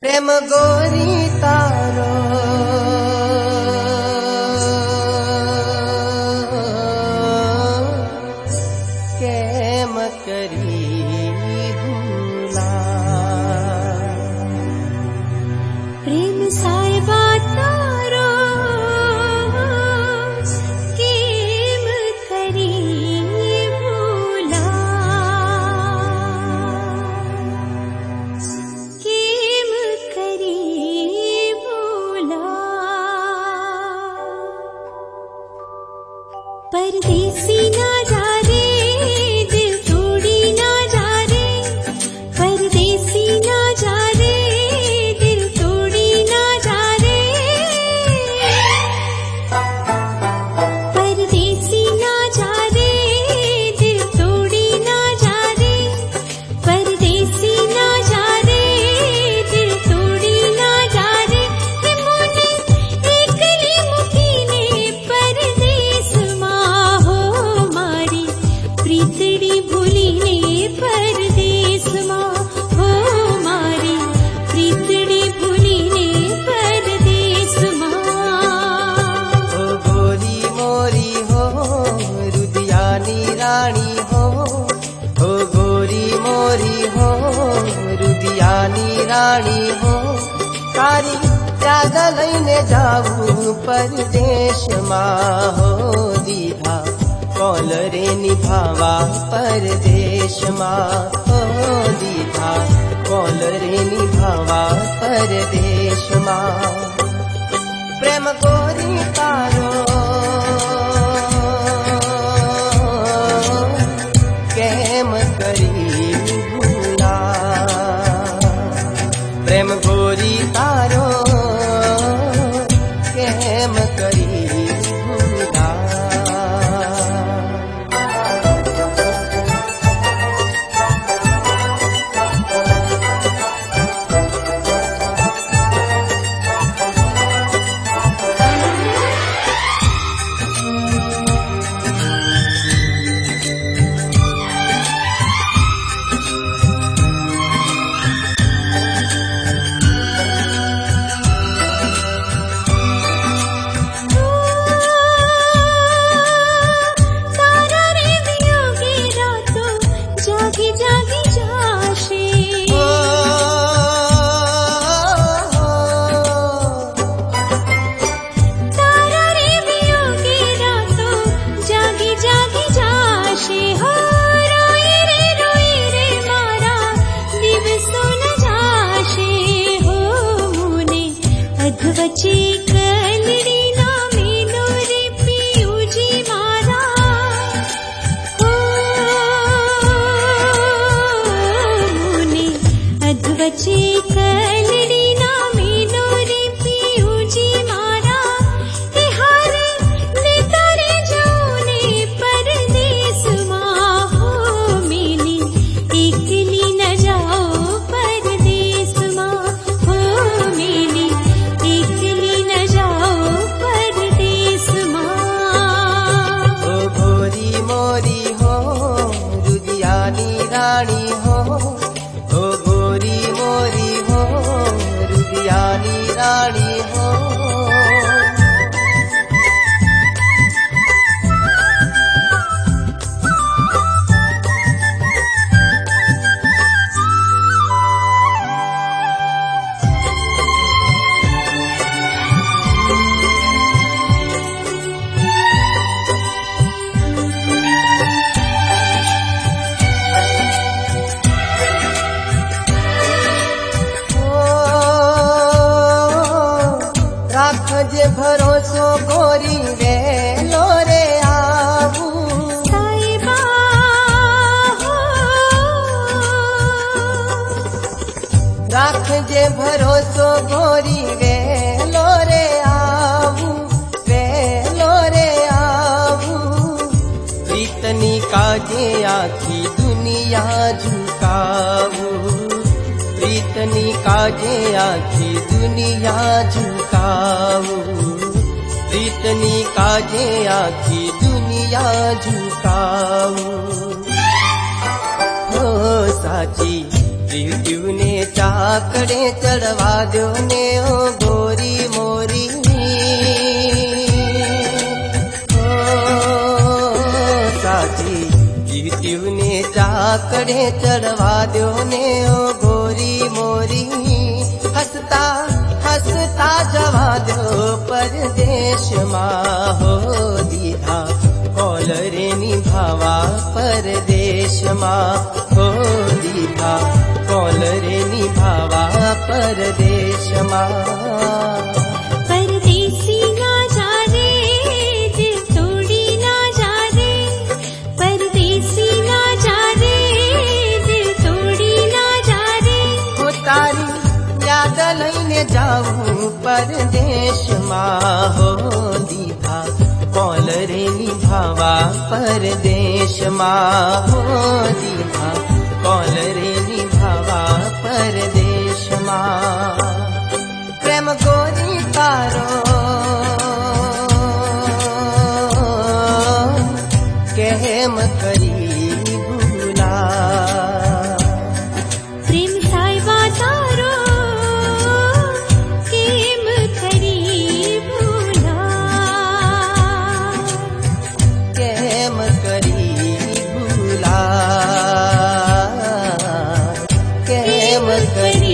प्रेम गोरी तारो केम करी भूला। प्रेम साहिबा तारो केम करी भूला। केम करी भूला। परदेसी ना जा रे दिल तोड़ी ना जा रे। परदेसी ना जा रे दिल तोड़ी ना जा रे। परदेसी ना जा रे दिल तोड़ी ना जा रे। परदेसी ना जा रे दिल तोड़ी ना जा रे। हे मोने एकली मुकीने परदेस मां हो मारी प्रीतड़ी भूलीने परदेस मां हो मारी प्रीतड़ी भूलीने परदेस मां। ओ गोरी मोरी हो रुदियानी रानी हो। ओ गोरी मोरी हो रुदियानी रानी हो। तारी याद लईने जाऊं परदेश मां हो। दीधा कौल रे निभावा परदेश मां हो। दीधा कौल रे निभावा परदेश मां। प्रेम गोरी तारो केम करी भूला। प्रेम गोरी तारो केम करी भूला। तारा रे वियोगी रातों जागी जागी जाशे। तारा रे वियोगी रातों जागी जागी जाशे। हो रोई रे मारा दिवसों न जाशे। हो मुने अधवची कलड़ी ना मेलो रे पियूजी मारा। हो मुने अधवची कलड़ी ना मेलो रे पियूजी मारा। तिहार ने तारे जाने परदेस मां हो मिली एकली न जाओ परदेस मां हो मिली एकली न जाओ परदेस मां। ओ गोरी मोरी हो रुदियानी रानी हो। ओ गोरी मोरी हो रुदियानी रानी हो। राखजे भरोसो गोरी वे लोरे आऊ। साहिबा हो राखजे भरोसो गोरी वे लोरे आऊ। वे लोरे आऊ। प्रीतनी काजे आखी दुनिया झुकाऊ। प्रीतनी काजे आखी दुनिया झुकाऊ। प्रीतनी काजे आखी दुनिया झुकाऊ। हो साची जीव ने चाकड़े चढ़वा दो ने ओ गोरी मोरी साथी जीव ने चाकड़े चढ़वा दो ने ओ गोरी मोरी हंसता हंसता जवा दो परदेश माँ हो दीधा कॉलरे निभावा परदेश माँ हो दीधा कॉलरे निभावा परदेश माँ परदेसी ना जा रे दिल तोड़ी ना जा रे परदेसी ना जा रे दिल तोड़ी ना जा रे हो तारी याद लईने जाऊं परदेश माँ हो दीधा कॉलरे निभावा परदेश माँ हो दीधा कॉलरे निभावा परदेश माँ प्रेम गोरी तारो केम करी भूला प्रेम साहिबा तारो केम करी भूला केम करी भूला केम करी